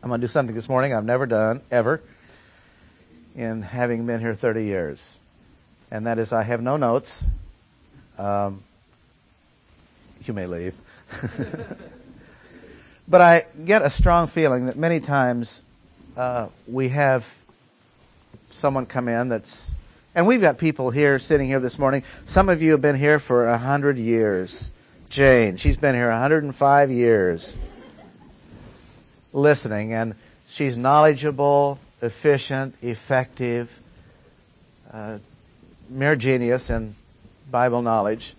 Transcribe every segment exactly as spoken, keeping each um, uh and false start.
I'm going to do something this morning I've never done, ever, in having been here thirty years. And that is I have no notes. Um, you may leave. But I get a strong feeling that many times uh, we have someone come in that's... And we've got people here, sitting here this morning. Some of you have been here for a hundred years. Jane, she's been here a hundred and five years listening, and she's knowledgeable, efficient, effective, uh, mere genius in Bible knowledge.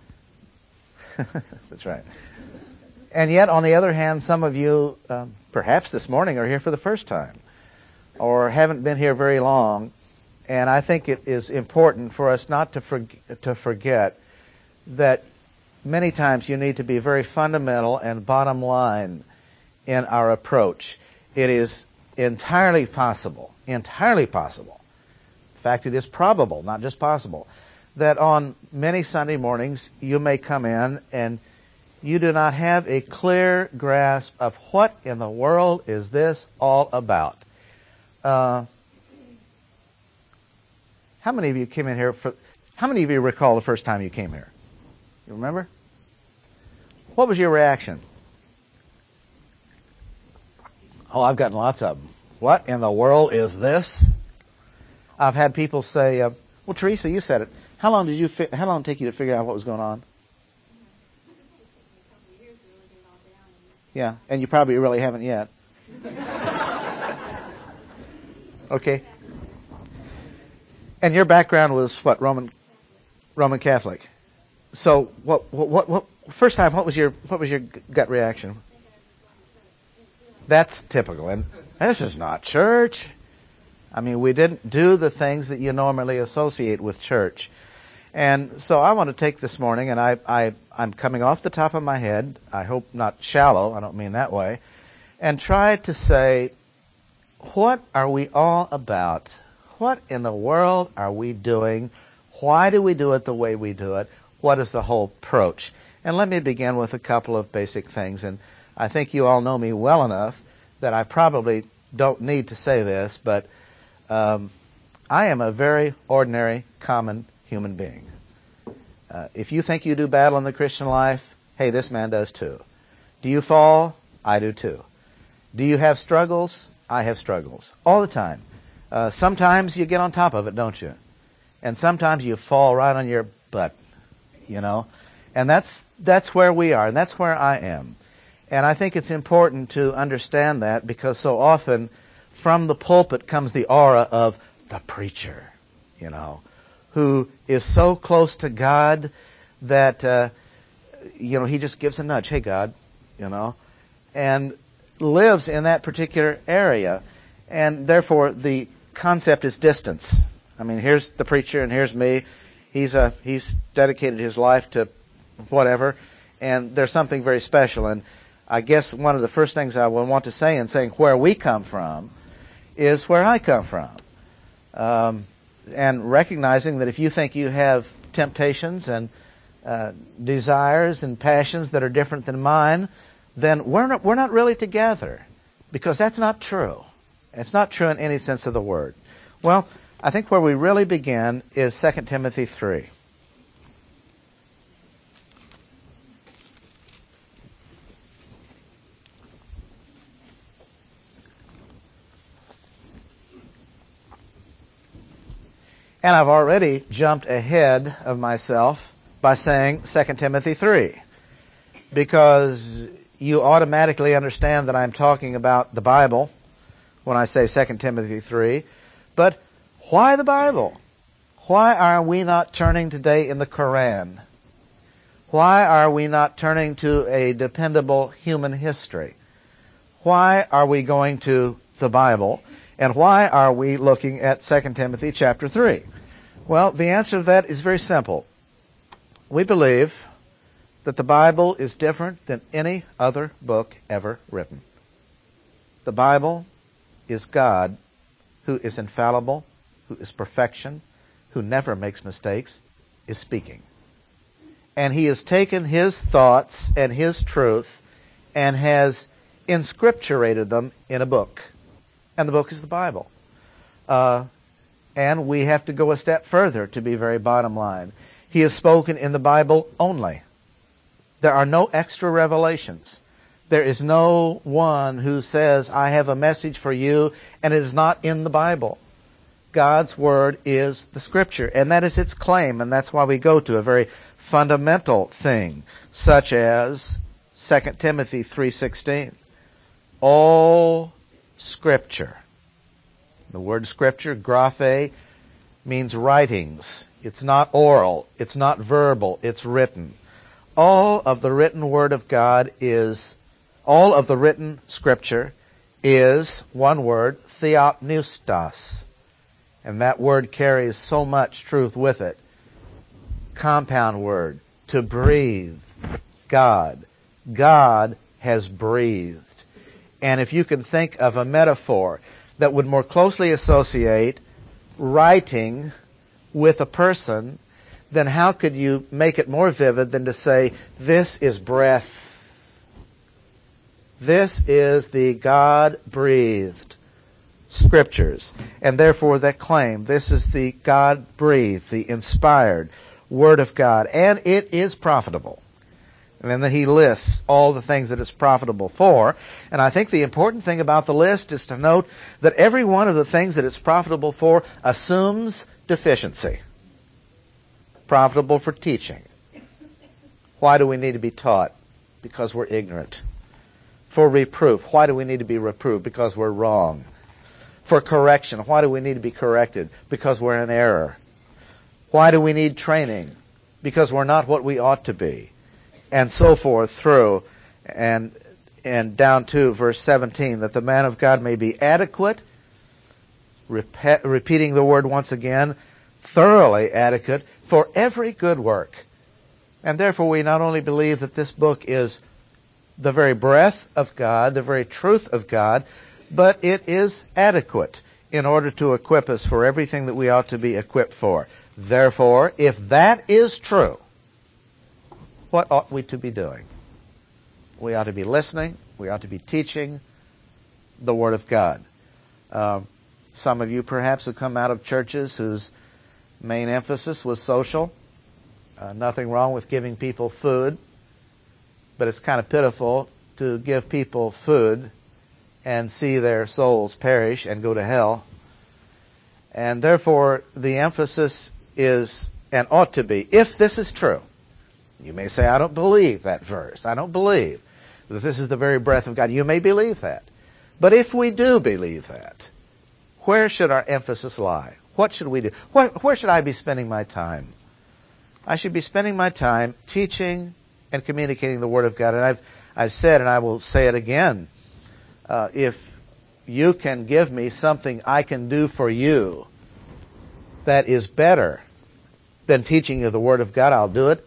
That's right. And yet, on the other hand, some of you, um, perhaps this morning, are here for the first time, or haven't been here very long. And I think it is important for us not to forg- to forget that many times you need to be very fundamental and bottom line in our approach. It is entirely possible, entirely possible, in fact, it is probable, not just possible, that on many Sunday mornings you may come in and you do not have a clear grasp of what in the world is this all about. Uh, how many of you came in here for, how many of you recall the first time you came here? You remember? What was your reaction? Oh, I've gotten lots of them. What in the world is this? I've had people say, uh, well, Teresa, you said it. How long did you, fi- how long did it take you to figure out what was going on? Yeah, and you probably really haven't yet. Okay. And your background was what? Roman, Roman Catholic. So, what, what, what, what, first time, what was your, what was your gut reaction? That's typical. And this is not church. I mean, we didn't do the things that you normally associate with church. And so I want to take this morning, and I, I, I'm coming off the top of my head, I hope not shallow, I don't mean that way, and try to say, what are we all about? What in the world are we doing? Why do we do it the way we do it? What is the whole approach? And let me begin with a couple of basic things. And I think you all know me well enough that I probably don't need to say this, but um, I am a very ordinary, common human being. Uh, if you think you do battle in the Christian life, hey, this man does too. Do you fall? I do too. Do you have struggles? I have struggles. All the time. Uh, sometimes you get on top of it, don't you? And sometimes you fall right on your butt, you know. And that's that's where we are, and that's where I am. And I think it's important to understand that, because so often from the pulpit comes the aura of the preacher, you know, who is so close to God that, uh, you know, he just gives a nudge. Hey, God, you know, and lives in that particular area. And therefore, the concept is distance. I mean, here's the preacher and here's me. He's a, he's dedicated his life to whatever, and there's something very special. And I guess one of the first things I would want to say in saying where we come from is where I come from. Um, and recognizing that if you think you have temptations and uh, desires and passions that are different than mine, then we're not, we're not really together, because that's not true. It's not true in any sense of the word. Well, I think where we really begin is Second Timothy three. And I've already jumped ahead of myself by saying Second Timothy three, because you automatically understand that I'm talking about the Bible when I say Second Timothy three. But why the Bible? Why are we not turning today in the Quran? Why are we not turning to a dependable human history? Why are we going to the Bible? And why are we looking at Second Timothy chapter three? Well, the answer to that is very simple. We believe that the Bible is different than any other book ever written. The Bible is God, who is infallible, who is perfection, who never makes mistakes, is speaking. And he has taken his thoughts and his truth and has inscripturated them in a book. And the book is the Bible. Uh, and we have to go a step further to be very bottom line. He is spoken in the Bible only. There are no extra revelations. There is no one who says, I have a message for you, and it is not in the Bible. God's Word is the Scripture, and that is its claim, and that's why we go to a very fundamental thing, such as Second Timothy three sixteen. All Scripture. The word Scripture, graphe, means writings. It's not oral. It's not verbal. It's written. All of the written Word of God is, all of the written Scripture is, one word, theopneustos. And that word carries so much truth with it. Compound word, to breathe. God. God has breathed. And if you can think of a metaphor that would more closely associate writing with a person, then how could you make it more vivid than to say, this is breath. This is the God-breathed Scriptures. And therefore that claim, this is the God-breathed, the inspired Word of God. And it is profitable. And then he lists all the things that it's profitable for. And I think the important thing about the list is to note that every one of the things that it's profitable for assumes deficiency. Profitable for teaching. Why do we need to be taught? Because we're ignorant. For reproof. Why do we need to be reproved? Because we're wrong. For correction. Why do we need to be corrected? Because we're in error. Why do we need training? Because we're not what we ought to be. And so forth through and and down to verse seventeen, that the man of God may be adequate, repe- repeating the word once again, thoroughly adequate for every good work. And therefore we not only believe that this book is the very breath of God, the very truth of God, but it is adequate in order to equip us for everything that we ought to be equipped for. Therefore, if that is true, what ought we to be doing? We ought to be listening. We ought to be teaching the Word of God. Uh, some of you perhaps have come out of churches whose main emphasis was social. Uh, nothing wrong with giving people food, but it's kind of pitiful to give people food and see their souls perish and go to hell. And therefore, the emphasis is, and ought to be, if this is true. You may say, I don't believe that verse. I don't believe that this is the very breath of God. You may believe that. But if we do believe that, where should our emphasis lie? What should we do? Where, where should I be spending my time? I should be spending my time teaching and communicating the Word of God. And I've, I've said, and I will say it again, uh, if you can give me something I can do for you that is better than teaching you the Word of God, I'll do it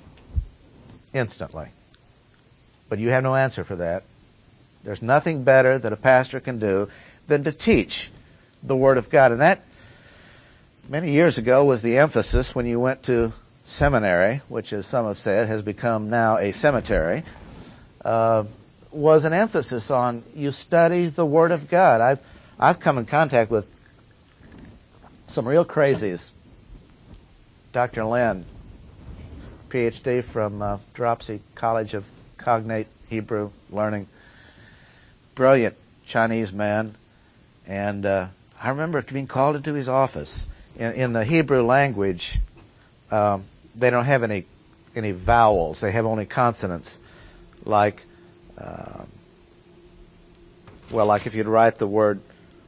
instantly. But you have no answer for that. There's nothing better that a pastor can do than to teach the Word of God. And that, many years ago, was the emphasis when you went to seminary, which, as some have said, has become now a cemetery, uh, was an emphasis on you study the Word of God. I've, I've come in contact with some real crazies. Doctor Lynn, P H D from uh, Dropsy College of Cognate Hebrew Learning. Brilliant Chinese man. And uh, I remember being called into his office. In, in the Hebrew language, um, they don't have any any vowels. They have only consonants. Like, uh, well, like if you'd write the word,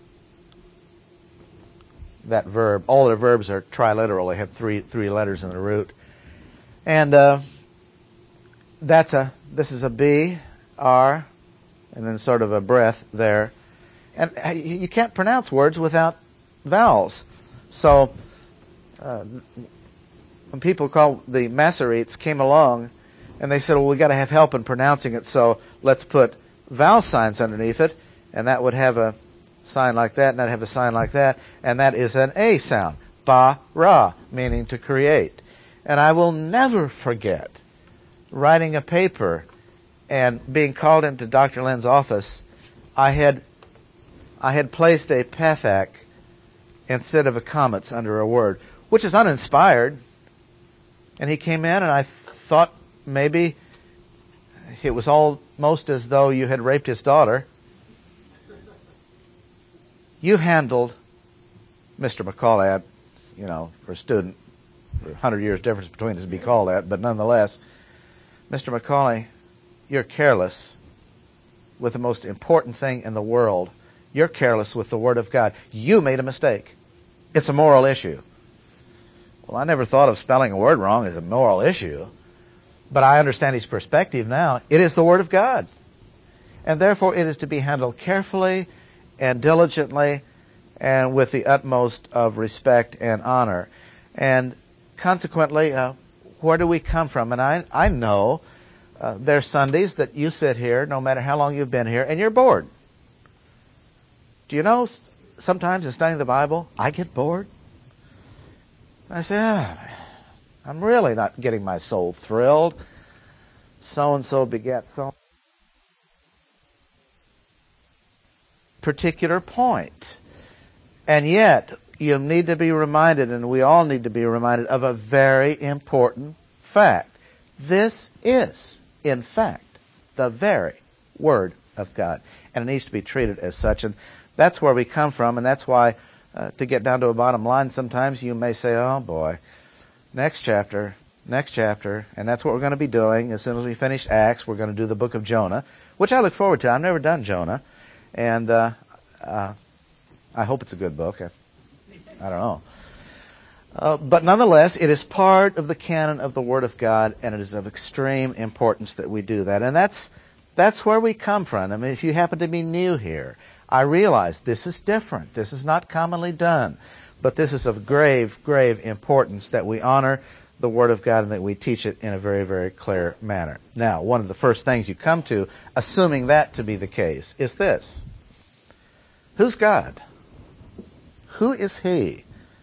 that verb, all their verbs are triliteral. They have three three letters in the root. And uh, that's a, this is a B, R, and then sort of a breath there. And you can't pronounce words without vowels. So uh, when people called the Masoretes came along, and they said, well, we got to have help in pronouncing it, so let's put vowel signs underneath it, and that would have a sign like that, and that'd have a sign like that, and that is an A sound. Ba, ra, meaning to create. And I will never forget writing a paper and being called into Doctor Lynn's office, I had I had placed a Pethek instead of a comets under a word, which is uninspired. And he came in, and I thought maybe it was almost as though you had raped his daughter. You handled Mister McCall, you know, for a student, for a hundred years difference between us to be called that, but nonetheless, Mister McCauley, you're careless with the most important thing in the world. You're careless with the Word of God. You made a mistake. It's a moral issue. Well, I never thought of spelling a word wrong as a moral issue, but I understand his perspective now. It is the Word of God, and therefore it is to be handled carefully and diligently and with the utmost of respect and honor. And consequently, uh, where do we come from? And I, I know uh, there's Sundays that you sit here, no matter how long you've been here, and you're bored. Do you know, sometimes in studying the Bible, I get bored. I say, ah, I'm really not getting my soul thrilled. So-and-so begat so. Particular point. And yet, you need to be reminded, and we all need to be reminded, of a very important fact. This is, in fact, the very Word of God. And it needs to be treated as such. And that's where we come from, and that's why, uh, to get down to a bottom line, sometimes you may say, oh boy, next chapter, next chapter, and that's what we're going to be doing. As soon as we finish Acts, we're going to do the book of Jonah, which I look forward to. I've never done Jonah, and uh, uh, I hope it's a good book. I, I don't know. Uh, but nonetheless, it is part of the canon of the Word of God, and it is of extreme importance that we do that. And that's that's where we come from. I mean, if you happen to be new here, I realize this is different. This is not commonly done. But this is of grave, grave importance that we honor the Word of God and that we teach it in a very, very clear manner. Now, one of the first things you come to, assuming that to be the case, is this. Who's God? Who is He?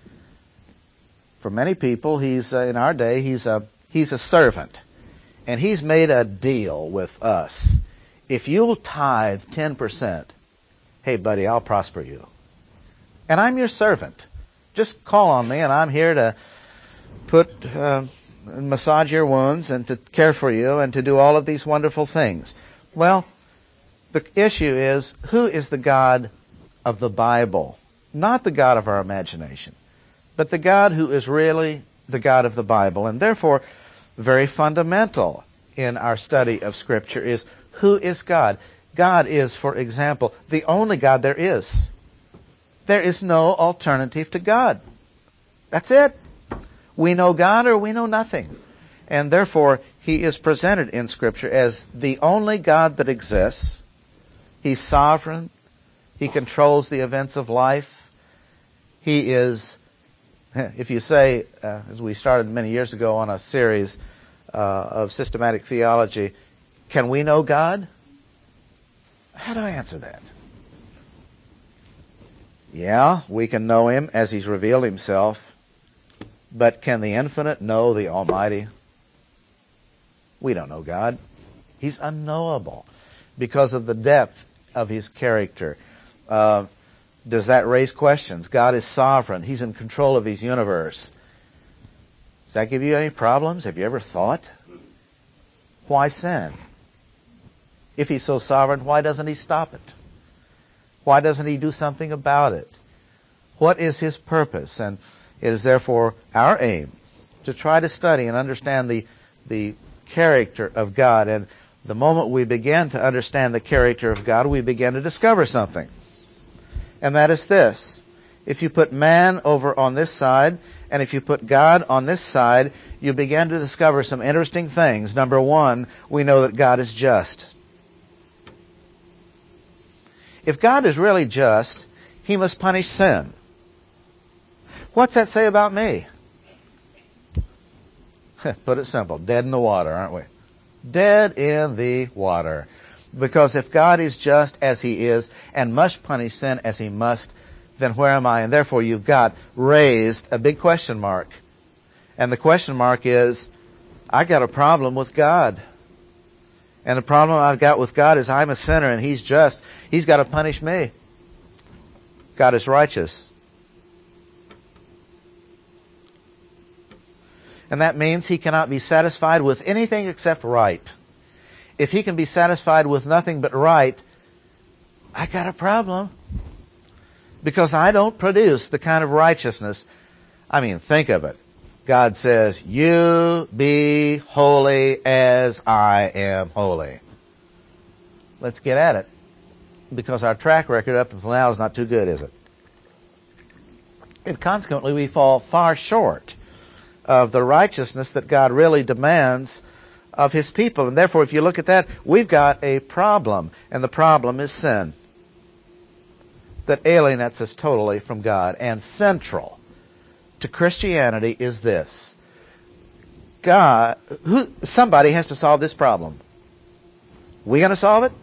For many people, he's uh, in our day, he's a he's a servant, and he's made a deal with us. If you'll tithe ten percent, hey buddy, I'll prosper you, and I'm your servant. Just call on me, and I'm here to put uh, massage your wounds and to care for you and to do all of these wonderful things. Well, the issue is, who is the God of the Bible? Not the God of our imagination, but the God who is really the God of the Bible. And therefore, very fundamental in our study of Scripture is, who is God? God is, for example, the only God there is. There is no alternative to God. That's it. We know God or we know nothing. And therefore, He is presented in Scripture as the only God that exists. He's sovereign. He controls the events of life. He is, if you say, uh, as we started many years ago on a series uh, of systematic theology, can we know God? How do I answer that? Yeah, we can know Him as He's revealed Himself, but can the infinite know the Almighty? We don't know God. He's unknowable because of the depth of His character. Uh, does that raise questions? God is sovereign. He's in control of His universe. Does that give you any problems? Have you ever thought? Why sin? If He's so sovereign, why doesn't He stop it? Why doesn't He do something about it? What is His purpose? And it is therefore our aim to try to study and understand the, the character of God. And the moment we begin to understand the character of God, we begin to discover something. And that is this. If you put man over on this side, and if you put God on this side, you begin to discover some interesting things. Number one, we know that God is just. If God is really just, He must punish sin. What's that say about me? Put it simple. Dead in the water, aren't we? Dead in the water. Because if God is just as He is and must punish sin as He must, then where am I? And therefore you've got raised a big question mark. And the question mark is, I got a problem with God. And the problem I've got with God is I'm a sinner and He's just. He's got to punish me. God is righteous. And that means He cannot be satisfied with anything except right. If He can be satisfied with nothing but right, I got a problem. Because I don't produce the kind of righteousness. I mean, think of it. God says, you be holy as I am holy. Let's get at it. Because our track record up until now is not too good, is it? And consequently, we fall far short of the righteousness that God really demands of His people. And therefore, if you look at that, we've got a problem. And the problem is sin. That alienates us totally from God. And central to Christianity is this. God, who, somebody has to solve this problem. We going to solve it?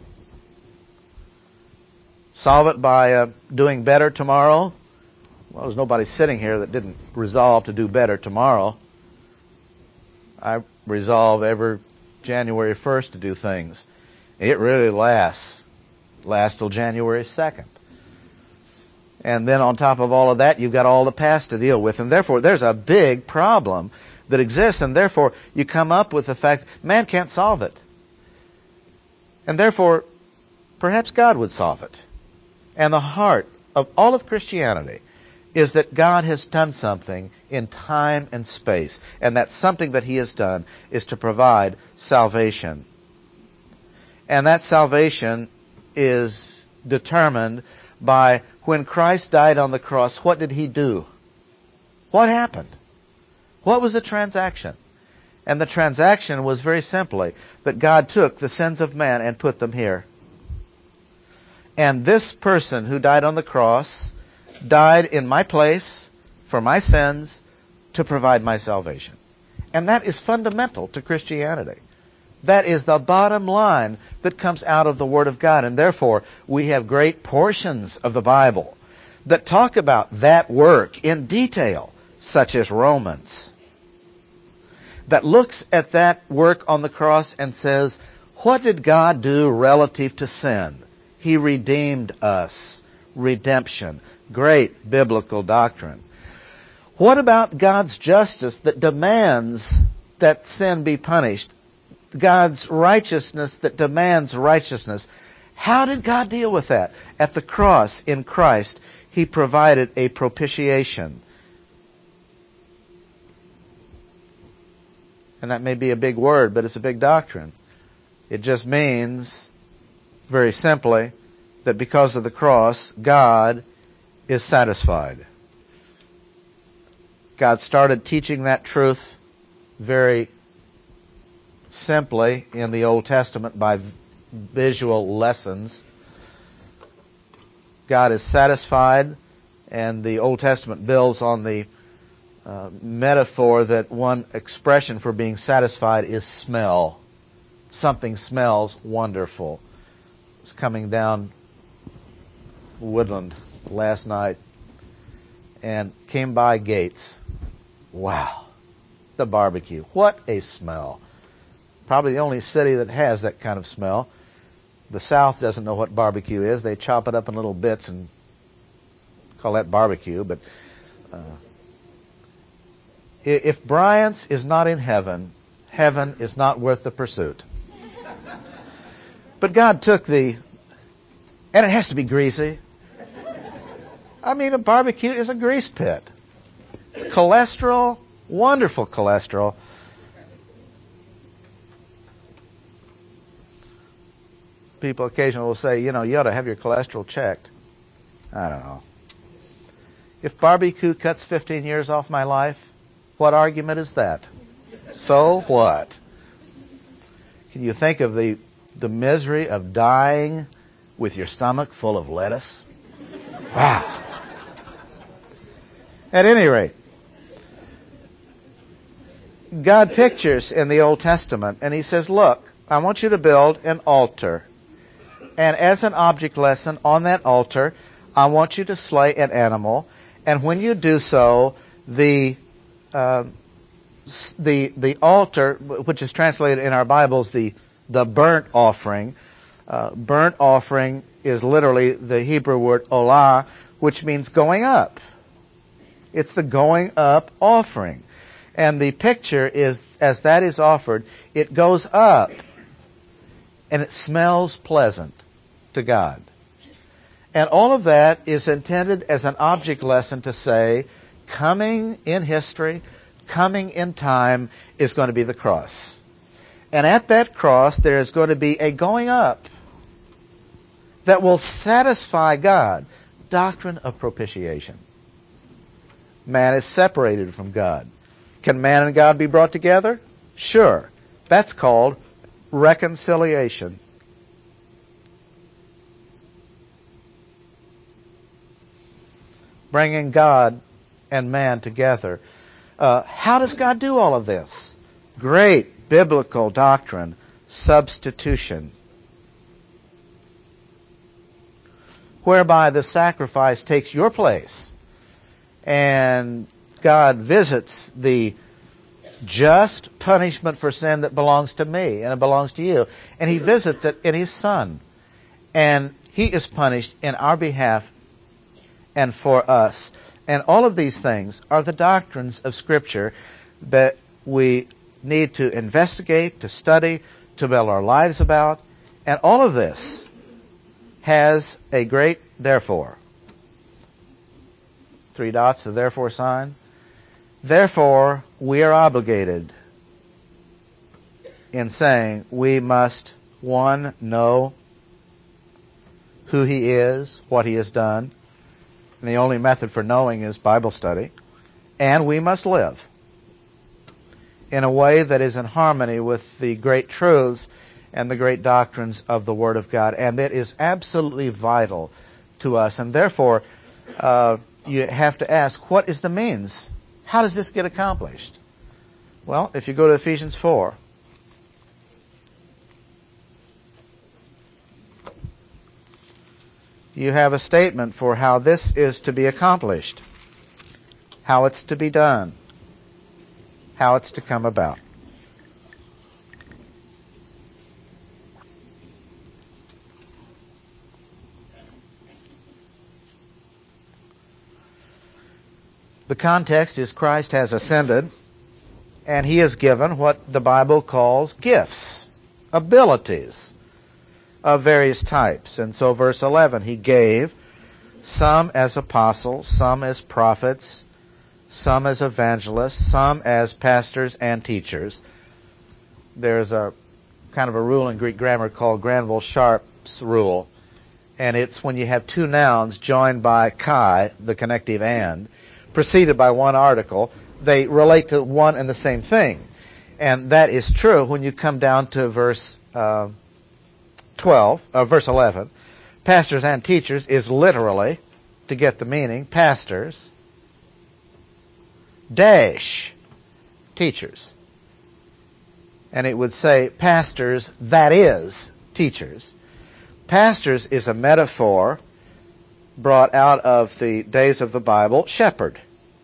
Solve it by uh, doing better tomorrow? Well, there's nobody sitting here that didn't resolve to do better tomorrow. I resolve every January first to do things. It really lasts. Lasts till January second. And then on top of all of that, you've got all the past to deal with. And therefore, there's a big problem that exists. And therefore, you come up with the fact man can't solve it. And therefore, perhaps God would solve it. And the heart of all of Christianity is that God has done something in time and space. And that something that He has done is to provide salvation. And that salvation is determined by when Christ died on the cross, what did He do? What happened? What was the transaction? And the transaction was very simply that God took the sins of man and put them here. And this person who died on the cross died in my place for my sins to provide my salvation. And that is fundamental to Christianity. That is the bottom line that comes out of the Word of God. And therefore, we have great portions of the Bible that talk about that work in detail, such as Romans, that looks at that work on the cross and says, what did God do relative to sin? He redeemed us. Redemption. Great biblical doctrine. What about God's justice that demands that sin be punished? God's righteousness that demands righteousness. How did God deal with that? At the cross in Christ, He provided a propitiation. And that may be a big word, but it's a big doctrine. It just means, very simply, that because of the cross, God is satisfied. God started teaching that truth very simply in the Old Testament by visual lessons. God is satisfied, and the Old Testament builds on the uh, metaphor that one expression for being satisfied is smell. Something smells wonderful. I was coming down Woodland last night and came by Gates. Wow. The barbecue. What a smell. Probably the only city that has that kind of smell. The South doesn't know what barbecue is. They chop it up in little bits and call that barbecue. But uh, if Bryant's is not in heaven, heaven is not worth the pursuit. But God took the... And it has to be greasy. I mean, a barbecue is a grease pit. Cholesterol, wonderful cholesterol. People occasionally will say, you know, you ought to have your cholesterol checked. I don't know. If barbecue cuts fifteen years off my life, what argument is that? So what? Can you think of the the misery of dying with your stomach full of lettuce? Wow. At any rate, God pictures in the Old Testament, and He says, look, I want you to build an altar. And as an object lesson on that altar, I want you to slay an animal. And when you do so, the uh, the the altar, which is translated in our Bibles the the burnt offering. Uh, burnt offering is literally the Hebrew word olah, which means going up. It's the going up offering. And the picture is, as that is offered, it goes up and it smells pleasant to God. And all of that is intended as an object lesson to say, coming in history, coming in time is going to be the cross. And at that cross, there is going to be a going up that will satisfy God. Doctrine of propitiation. Man is separated from God. Can man and God be brought together? Sure. That's called reconciliation. Bringing God and man together. Uh, how does God do all of this? Great biblical doctrine, substitution. Whereby the sacrifice takes your place and God visits the just punishment for sin that belongs to me and it belongs to you. And He visits it in His Son. And He is punished in our behalf and for us. And all of these things are the doctrines of Scripture that we need to investigate, to study, to build our lives about. And all of this has a great therefore. Three dots, the therefore sign. Therefore, we are obligated in saying we must, one, know who He is, what He has done. And the only method for knowing is Bible study. And we must live in a way that is in harmony with the great truths and the great doctrines of the Word of God. And it is absolutely vital to us. And therefore, uh, you have to ask, what is the means? How does this get accomplished? Well, if you go to Ephesians four, you have a statement for how this is to be accomplished, how it's to be done, how it's to come about. The context is Christ has ascended, and He has given what the Bible calls gifts, abilities of various types. And so verse eleven, He gave some as apostles, some as prophets, some as evangelists, some as pastors and teachers. There's a kind of a rule in Greek grammar called Granville-Sharp's rule, and it's when you have two nouns joined by kai, the connective and, preceded by one article, they relate to one and the same thing. And that is true when you come down to verse uh, twelve, uh, verse eleven. Pastors and teachers is literally, to get the meaning, pastors dash teachers. And it would say pastors, that is, teachers. Pastors is a metaphor brought out of the days of the Bible, shepherd.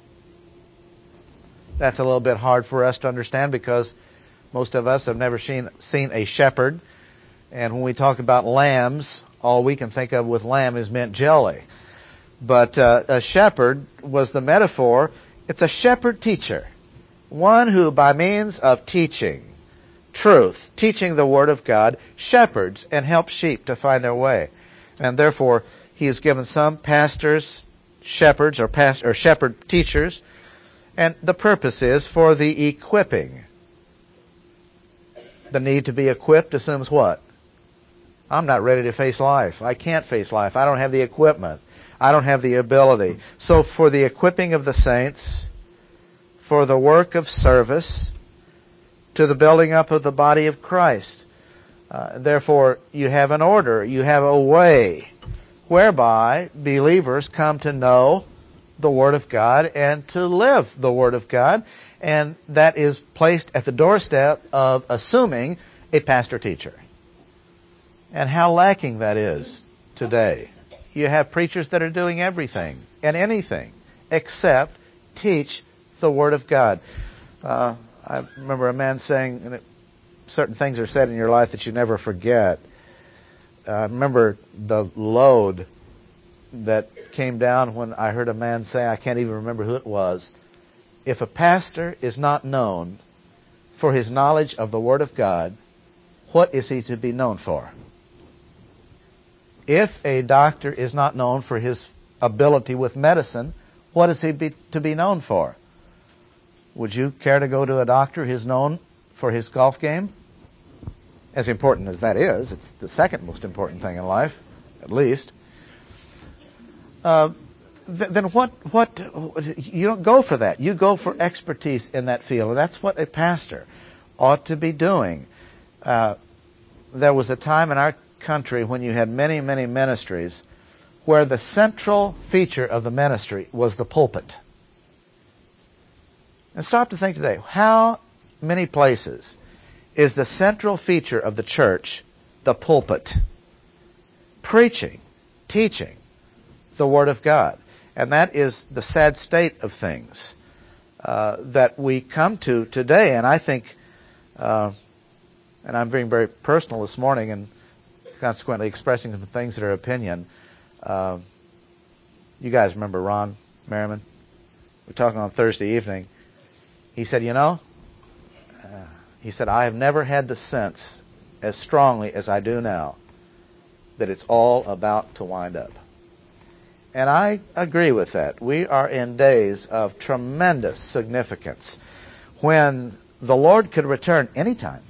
That's a little bit hard for us to understand because most of us have never seen, seen a shepherd. And when we talk about lambs, all we can think of with lamb is mint jelly. But uh, a shepherd was the metaphor. It's a shepherd teacher. One who by means of teaching truth, teaching the Word of God, shepherds and helps sheep to find their way. And therefore, He has given some pastors, shepherds, or, past, or shepherd teachers, and the purpose is for the equipping. The need to be equipped assumes what? I'm not ready to face life. I can't face life. I don't have the equipment. I don't have the ability. So for the equipping of the saints, for the work of service, to the building up of the body of Christ. Uh, therefore, you have an order. You have a way whereby believers come to know the Word of God and to live the Word of God. And that is placed at the doorstep of assuming a pastor-teacher. And how lacking that is today. You have preachers that are doing everything and anything except teach the Word of God. Uh, I remember a man saying, and it certain things are said in your life that you never forget. I uh, remember the load that came down when I heard a man say, I can't even remember who it was, if a pastor is not known for his knowledge of the Word of God, what is he to be known for? If a doctor is not known for his ability with medicine, what is he be, to be known for? Would you care to go to a doctor who's known for his golf game? As important as that is, it's the second most important thing in life, at least. Uh, th- then what, what, you don't go for that. You go for expertise in that field. And that's what a pastor ought to be doing. Uh, there was a time in our country when you had many, many ministries where the central feature of the ministry was the pulpit. And stop to think today, how many places is the central feature of the church the pulpit? Preaching, teaching the Word of God. And that is the sad state of things uh, that we come to today. And I think, uh, and I'm being very personal this morning and consequently expressing some things that are opinion. Uh, you guys remember Ron Merriman? We were talking on Thursday evening. He said, you know, uh, he said, I have never had the sense as strongly as I do now that it's all about to wind up. And I agree with that. We are in days of tremendous significance when the Lord could return anytime.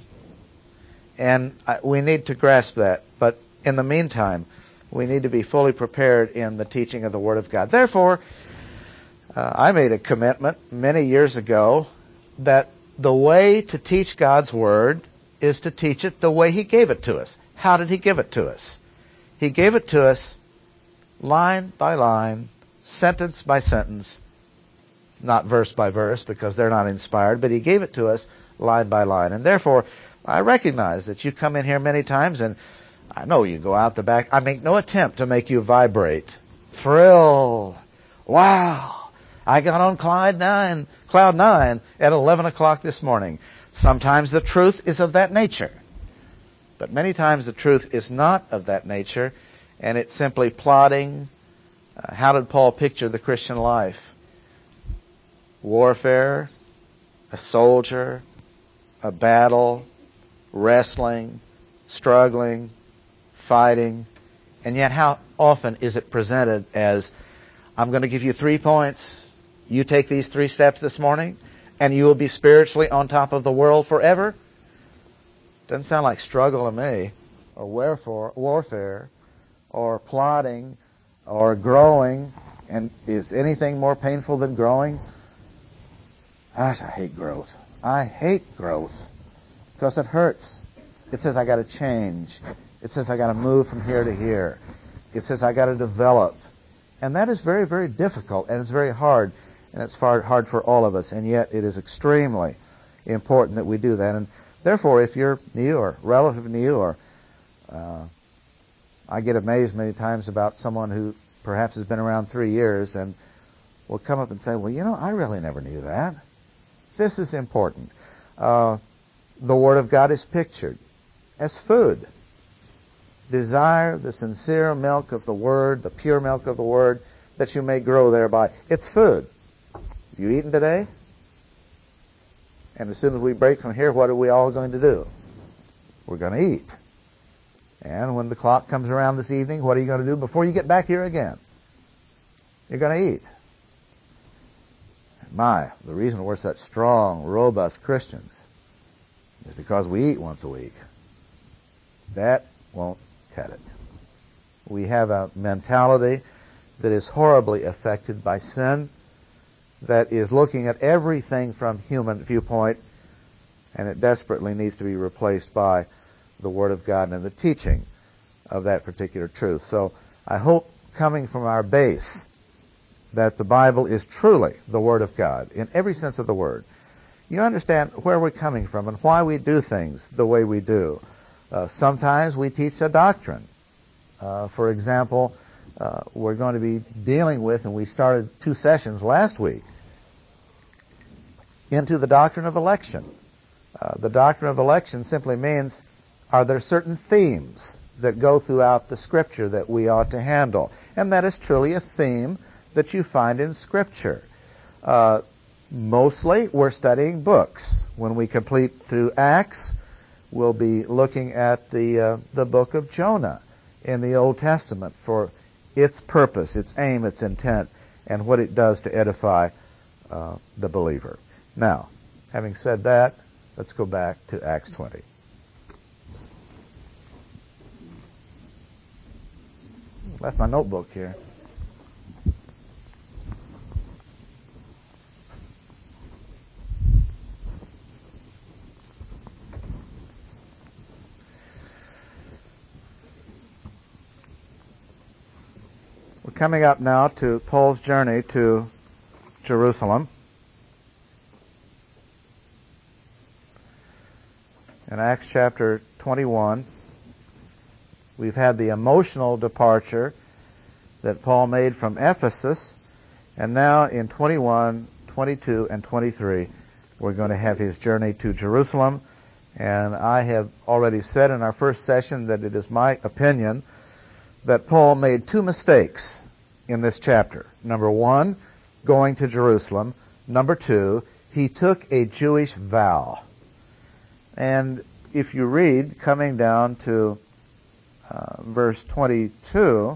And we need to grasp that. But in the meantime, we need to be fully prepared in the teaching of the Word of God. Therefore, uh, I made a commitment many years ago that the way to teach God's Word is to teach it the way He gave it to us. How did He give it to us? He gave it to us line by line, sentence by sentence, not verse by verse because they're not inspired, but He gave it to us line by line. And therefore, I recognize that you come in here many times and I know you go out the back. I make no attempt to make you vibrate. Thrill. Wow. I got on cloud nine, cloud nine at eleven o'clock this morning. Sometimes the truth is of that nature. But many times the truth is not of that nature, and it's simply plodding. Uh, how did Paul picture the Christian life? Warfare, a soldier, a battle, wrestling, struggling, fighting. And yet how often is it presented as, I'm going to give you three points. You take these three steps this morning, and you will be spiritually on top of the world forever? Doesn't sound like struggle to me, or wherefore, warfare, or plodding, or growing. And is anything more painful than growing? Gosh, I hate growth. I hate growth because it hurts. It says I got to change. It says I got to move from here to here. It says I got to develop. And that is very, very difficult, and it's very hard, and it's far hard for all of us, and yet it is extremely important that we do that. And therefore, if you're new or relative new, or uh, I get amazed many times about someone who perhaps has been around three years and will come up and say, well, you know, I really never knew that. This is important. Uh, the Word of God is pictured as food. Desire the sincere milk of the Word, the pure milk of the Word, that you may grow thereby. It's food. You eaten today? And as soon as we break from here, what are we all going to do? We're going to eat. And when the clock comes around this evening, what are you going to do before you get back here again? You're going to eat. My, the reason we're such strong, robust Christians is because we eat once a week. That won't cut it. We have a mentality that is horribly affected by sin, that is looking at everything from human viewpoint, and it desperately needs to be replaced by the Word of God and the teaching of that particular truth. So I hope, coming from our base, that the Bible is truly the Word of God in every sense of the word. You understand where we're coming from and why we do things the way we do. Uh, sometimes we teach a doctrine. Uh, for example, uh, we're going to be dealing with, and we started two sessions last week, into the doctrine of election. Uh, the doctrine of election simply means, are there certain themes that go throughout the Scripture that we ought to handle? And that is truly a theme that you find in Scripture. Uh, mostly, we're studying books. When we complete through Acts, we'll be looking at the uh, the book of Jonah in the Old Testament for its purpose, its aim, its intent, and what it does to edify uh, the believer. Now, having said that, let's go back to Acts twenty. Left my notebook here. We're coming up now to Paul's journey to Jerusalem. In Acts chapter twenty-one, we've had the emotional departure that Paul made from Ephesus, and now in twenty-one, twenty-two, and twenty-three, we're going to have his journey to Jerusalem. And I have already said in our first session that it is my opinion that Paul made two mistakes in this chapter. Number one, going to Jerusalem. Number two, he took a Jewish vow. And if you read, coming down to uh, verse twenty-two,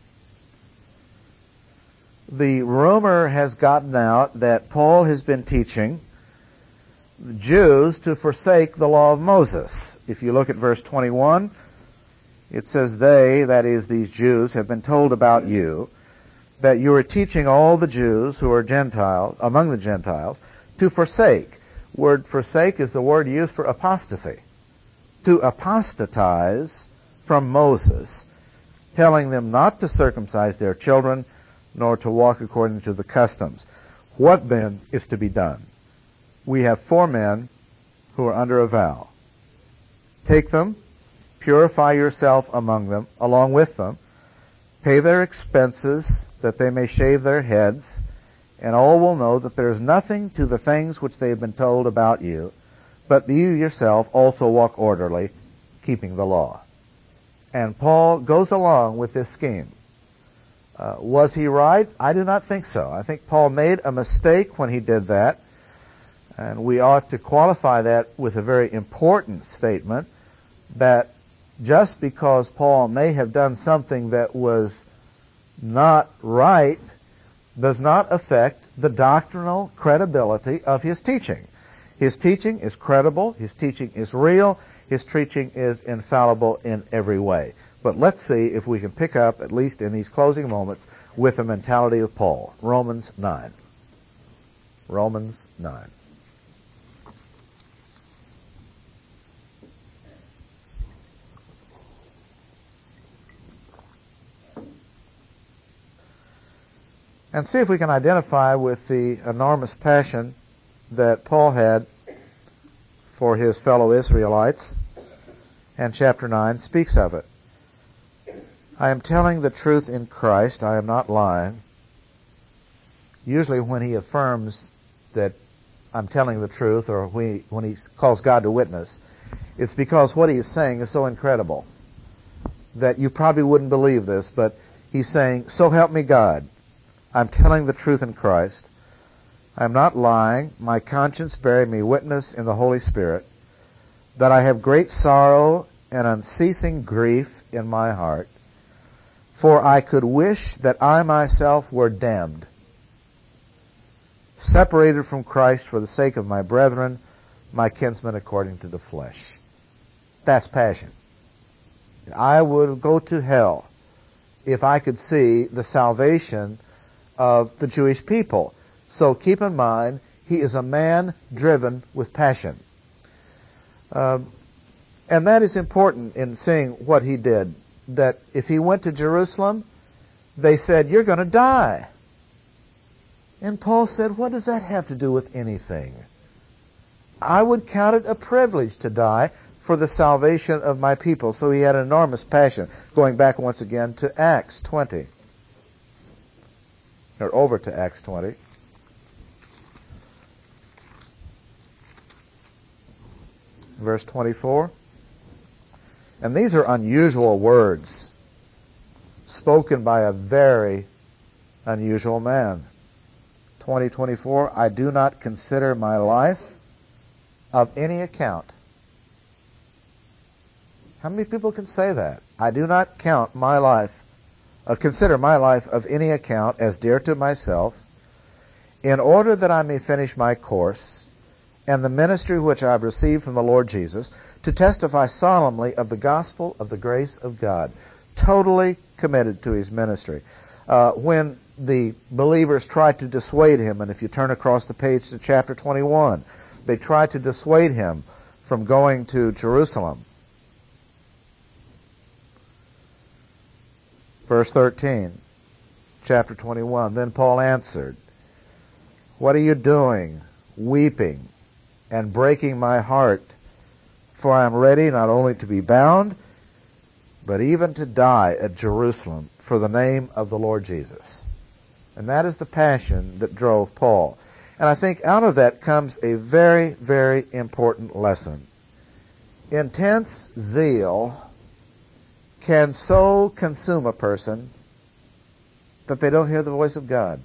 the rumor has gotten out that Paul has been teaching the Jews to forsake the law of Moses. If you look at verse twenty-one, it says, they, that is these Jews, have been told about you that you are teaching all the Jews who are Gentiles, among the Gentiles, to forsake. Word forsake is the word used for apostasy. To apostatize from Moses, telling them not to circumcise their children, nor to walk according to the customs. What then is to be done? We have four men who are under a vow. Take them, purify yourself among them, along with them, pay their expenses, that they may shave their heads, and all will know that there is nothing to the things which they have been told about you, but you yourself also walk orderly, keeping the law. And Paul goes along with this scheme. Uh, was he right? I do not think so. I think Paul made a mistake when he did that, and we ought to qualify that with a very important statement that just because Paul may have done something that was not right does not affect the doctrinal credibility of his teaching. His teaching is credible, his teaching is real, his teaching is infallible in every way. But let's see if we can pick up, at least in these closing moments, with the mentality of Paul. Romans nine. Romans nine. And see if we can identify with the enormous passion that Paul had for his fellow Israelites. And chapter nine speaks of it. I am telling the truth in Christ, I am not lying. Usually when he affirms that I'm telling the truth, or when he, when he calls God to witness, it's because what he is saying is so incredible that you probably wouldn't believe this, but he's saying, so help me God. I'm telling the truth in Christ. I'm not lying. My conscience bearing me witness in the Holy Spirit that I have great sorrow and unceasing grief in my heart, for I could wish that I myself were damned, separated from Christ for the sake of my brethren, my kinsmen according to the flesh. That's passion. I would go to hell if I could see the salvation of the Jewish people. So keep in mind, he is a man driven with passion. Um, and that is important in seeing what he did. That if he went to Jerusalem, they said, you're going to die. And Paul said, what does that have to do with anything? I would count it a privilege to die for the salvation of my people. So he had enormous passion. Going back once again to Acts twenty. Or over to Acts twenty. verse twenty-four. And these are unusual words spoken by a very unusual man. twenty twenty-four, I do not consider my life of any account. How many people can say that? I do not count my life, uh, consider my life of any account as dear to myself, in order that I may finish my course and the ministry which I have received from the Lord Jesus, to testify solemnly of the gospel of the grace of God. Totally committed to his ministry. Uh, when the believers tried to dissuade him, and if you turn across the page to chapter twenty-one, they tried to dissuade him from going to Jerusalem. Verse thirteen, chapter twenty-one, then Paul answered, what are you doing, weeping and breaking my heart? For I am ready not only to be bound, but even to die at Jerusalem for the name of the Lord Jesus. And that is the passion that drove Paul. And I think out of that comes a very, very important lesson. Intense zeal can so consume a person that they don't hear the voice of God.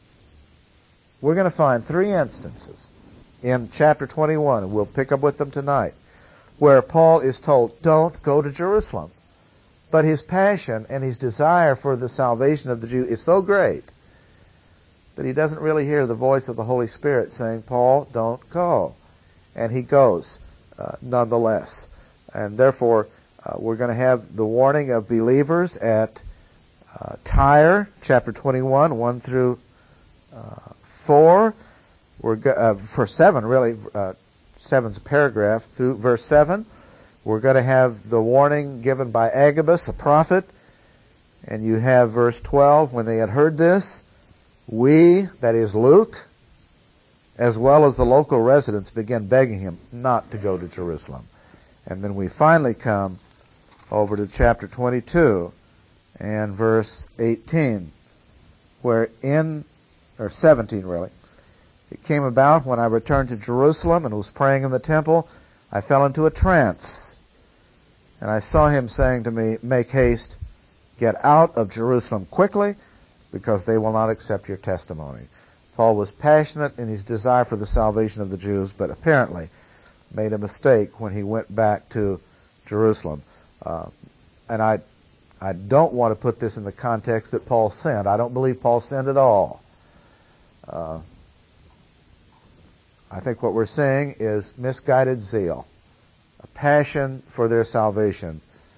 We're going to find three instances in chapter twenty-one, and we'll pick up with them tonight, where Paul is told, don't go to Jerusalem. But his passion and his desire for the salvation of the Jew is so great that he doesn't really hear the voice of the Holy Spirit saying, Paul, don't go. And he goes uh, nonetheless. And therefore, uh, we're going to have the warning of believers at uh, Tyre, chapter twenty-one, one through uh, four. We're go- uh, for seven, really. Uh, seven's a paragraph through verse seven. We're going to have the warning given by Agabus, a prophet. And you have verse twelve, when they had heard this, we, that is Luke, as well as the local residents, began begging him not to go to Jerusalem. And then we finally come over to chapter twenty-two and verse eighteen, where in, or seventeen really, it came about when I returned to Jerusalem and was praying in the temple, I fell into a trance. And I saw him saying to me, make haste, get out of Jerusalem quickly, because they will not accept your testimony. Paul was passionate in his desire for the salvation of the Jews, but apparently made a mistake when he went back to Jerusalem. Uh, and I, I don't want to put this in the context that Paul sinned. I don't believe Paul sinned at all. Uh, I think what we're seeing is misguided zeal, a passion for their salvation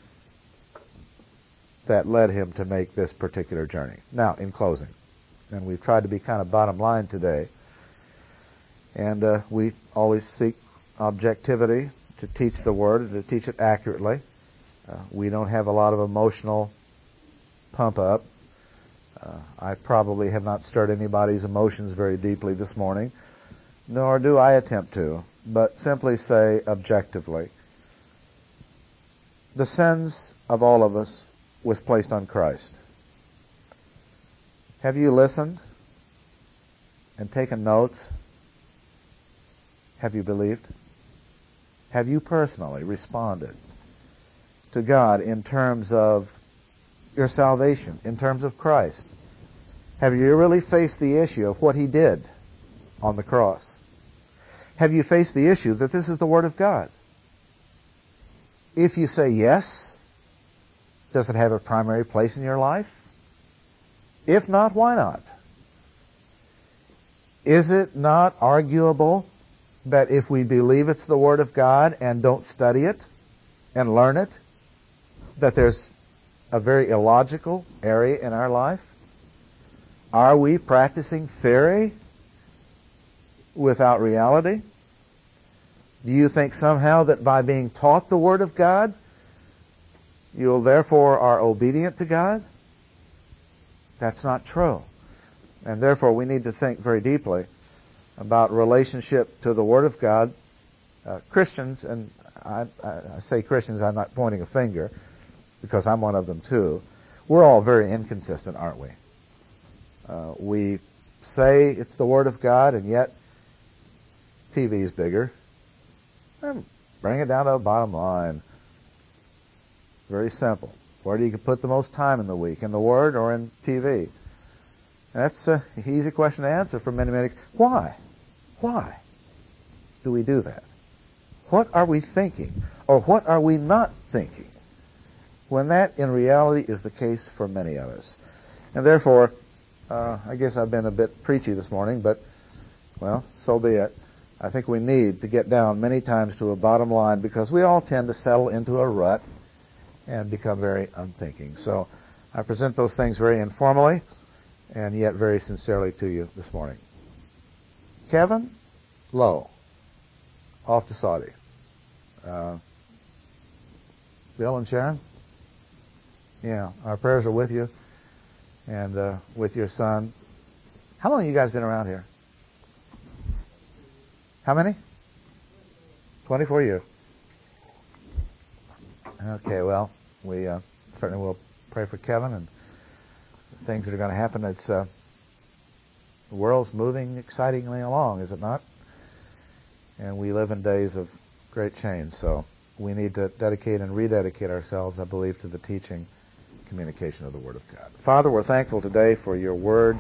that led him to make this particular journey. Now, in closing, and we've tried to be kind of bottom line today, and uh, we always seek objectivity to teach the Word and to teach it accurately. Uh, we don't have a lot of emotional pump up. Uh, I probably have not stirred anybody's emotions very deeply this morning, nor do I attempt to, but simply say objectively, the sins of all of us was placed on Christ. Have you listened and taken notes? Have you believed? Have you personally responded to God in terms of your salvation, in terms of Christ? Have you really faced the issue of what He did on the cross? Have you faced the issue that this is the Word of God? If you say yes, does it have a primary place in your life? If not, why not? Is it not arguable that if we believe it's the Word of God and don't study it and learn it, that there's a very illogical area in our life? Are we practicing theory without reality? Do you think somehow that by being taught the Word of God, you'll therefore are obedient to God? That's not true. And therefore we need to think very deeply about relationship to the Word of God. Uh, Christians, and I, I say Christians, I'm not pointing a finger, because I'm one of them too. We're all very inconsistent, aren't we? Uh, we say it's the Word of God, and yet T V is bigger. Um, Bring it down to a bottom line. Very simple. Where do you put the most time in the week? In the Word or in T V? That's an easy question to answer for many, many. Why? Why do we do that? What are we thinking? Or what are we not thinking? When that, in reality, is the case for many of us. And therefore, uh, I guess I've been a bit preachy this morning, but, well, so be it. I think we need to get down many times to a bottom line because we all tend to settle into a rut and become very unthinking. So I present those things very informally and yet very sincerely to you this morning. Kevin Lowe, off to Saudi. Uh, Bill and Sharon? Yeah, our prayers are with you and uh, with your son. How long have you guys been around here? How many? twenty-four years. Okay, well, we uh, certainly will pray for Kevin and the things that are going to happen. It's uh, the world's moving excitingly along, is it not? And we live in days of great change, so we need to dedicate and rededicate ourselves, I believe, to the teaching, communication of the Word of God. Father, we're thankful today for your Word.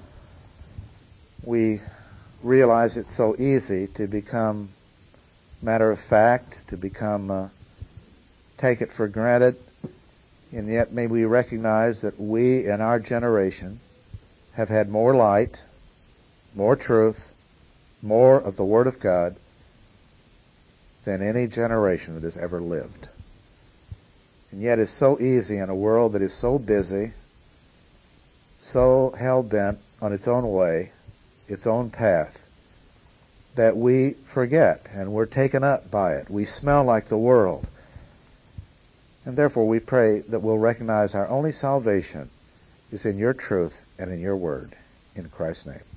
We realize it's so easy to become matter of fact, to become uh, take it for granted, and yet may we recognize that we in our generation have had more light, more truth, more of the Word of God than any generation that has ever lived. And yet it's so easy in a world that is so busy, so hell-bent on its own way, its own path, that we forget and we're taken up by it. We smell like the world. And therefore we pray that we'll recognize our only salvation is in your truth and in your word. In Christ's name.